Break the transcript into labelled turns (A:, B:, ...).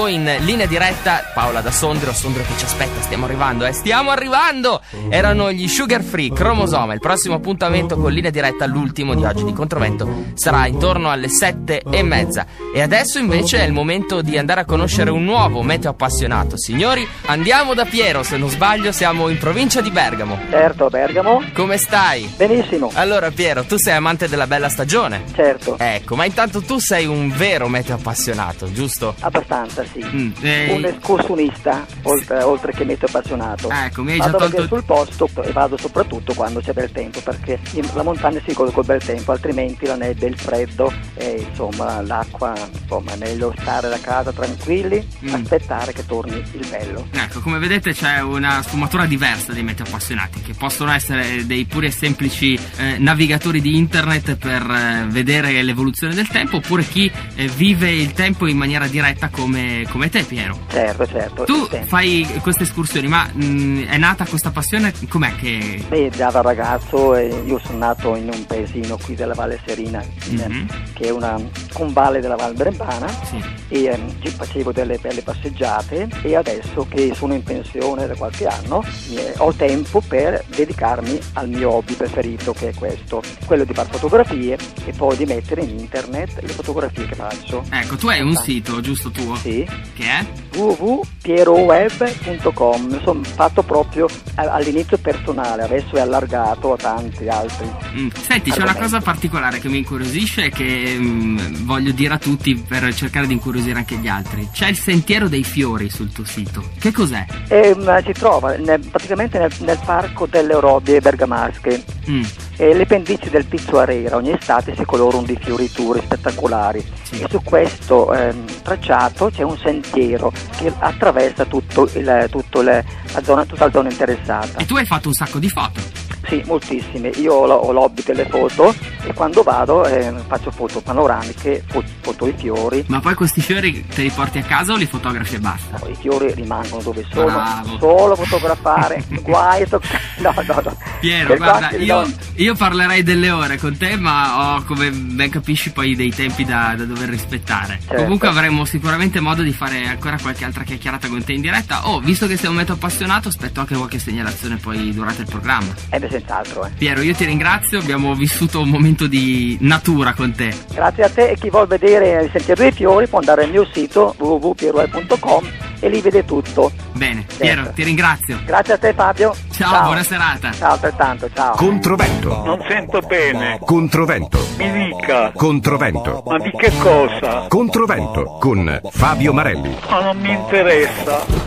A: In linea diretta Paola da Sondrio che ci aspetta, stiamo arrivando. Erano gli Sugar Free, Cromosoma. Il prossimo appuntamento con linea diretta, l'ultimo di oggi di Controvento, sarà intorno alle 7:30. E adesso invece è il momento di andare a conoscere un nuovo meteo appassionato. Signori, andiamo da Piero, se non sbaglio siamo in provincia di Bergamo.
B: Certo, Bergamo.
A: Come stai?
B: Benissimo.
A: Allora Piero, tu sei amante della bella stagione?
B: Certo.
A: Ecco, ma intanto tu sei un vero meteo appassionato, giusto?
B: Abbastanza, sì. Un escursionista,
A: sì.
B: oltre che meteo appassionato.
A: Ecco, mi hai già
B: vado
A: tolto
B: sul posto e vado soprattutto quando c'è bel tempo, perché la montagna si gode col bel tempo, altrimenti la nebbia, il freddo e insomma l'acqua, insomma è meglio stare da casa tranquilli, aspettare che torni il bello.
A: Ecco, come vedete c'è una sfumatura diversa dei meteo appassionati, che possono essere dei puri e semplici navigatori di internet per vedere l'evoluzione del tempo, oppure chi vive il tempo in maniera diretta come te, Piero.
B: Certo.
A: Tu fai queste escursioni, ma è nata questa passione, com'è che...
B: Beh, già da ragazzo io sono nato in un paesino qui della Valle Serina, che è una convalle della Val Brembana, sì. E ci facevo delle belle passeggiate, e adesso che sono in pensione da qualche anno ho tempo per dedicarmi al mio hobby preferito, che è questo, quello di fare fotografie e poi di mettere in internet le fotografie che faccio.
A: Ecco, tu hai un sito, giusto tuo?
B: Sì.
A: Che è?
B: www.pieroweb.com. Sono fatto proprio all'inizio personale, adesso è allargato a tanti altri.
A: Senti, c'è una cosa particolare che mi incuriosisce e che voglio dire a tutti per cercare di incuriosire anche gli altri. C'è il sentiero dei fiori sul tuo sito. Che cos'è?
B: Si trova praticamente nel parco delle Orobie bergamasche. Le pendici del Pizzo Arera ogni estate si colorano di fioriture spettacolari, sì. E su questo tracciato c'è un sentiero che attraversa tutta la zona interessata.
A: E tu hai fatto un sacco di foto?
B: Sì, moltissime. Io ho l'hobby delle foto e quando vado faccio foto panoramiche, foto i fiori.
A: Ma poi questi fiori te li porti a casa o li fotografi e basta?
B: No, i fiori rimangono dove sono.
A: Bravo.
B: Solo fotografare, guai. No.
A: Piero, guarda, io parlerei delle ore con te, ma ho, come ben capisci, poi dei tempi da dover rispettare. Certo. Comunque avremo sicuramente modo di fare ancora qualche altra chiacchierata con te in diretta. Visto che sei un meteo appassionato, aspetto anche qualche segnalazione poi durante il programma.
B: Senz'altro.
A: Piero, io ti ringrazio, abbiamo vissuto un momento di natura con te.
B: Grazie a te, e chi vuol vedere il sentiero dei fiori può andare al mio sito www.pieroweb.com e lì vede tutto.
A: Bene, Piero, ti ringrazio.
B: Grazie a te, Fabio.
A: Ciao, buona serata.
B: Ciao, altrettanto, ciao.
C: Controvento.
D: Non sento bene.
C: Controvento.
D: Mi dica.
C: Controvento.
D: Ma di che cosa?
C: Controvento con Fabio Marelli.
D: Ma non mi interessa.